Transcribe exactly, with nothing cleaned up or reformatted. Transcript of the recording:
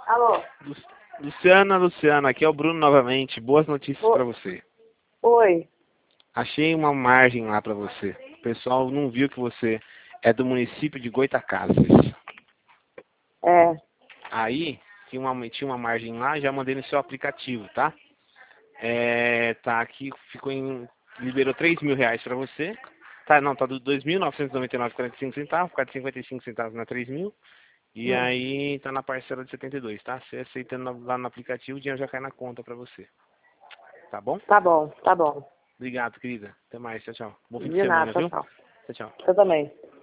Alô? Lu- Luciana, Luciana, aqui é o Bruno novamente. Boas notícias O- pra você. Oi. Achei uma margem lá pra você. O pessoal não viu que você é do município de Goitacazes. É. Aí, tinha uma, tinha uma margem lá, já mandei no seu aplicativo, tá? É, tá aqui, ficou em... Liberou três mil reais pra você. Tá, não, tá do dois mil novecentos e noventa e nove reais e quarenta e cinco centavos, fica de cinquenta e cinco centavos na três mil. E Hum. aí tá na parcela de setenta e dois, tá? Você aceitando lá no aplicativo, o dinheiro já cai na conta pra você. Tá bom? Tá bom, tá bom. Obrigado, querida. Até mais. Tchau, tchau. Bom fim de De semana, nada, viu? tchau. Tchau, tchau. Eu também.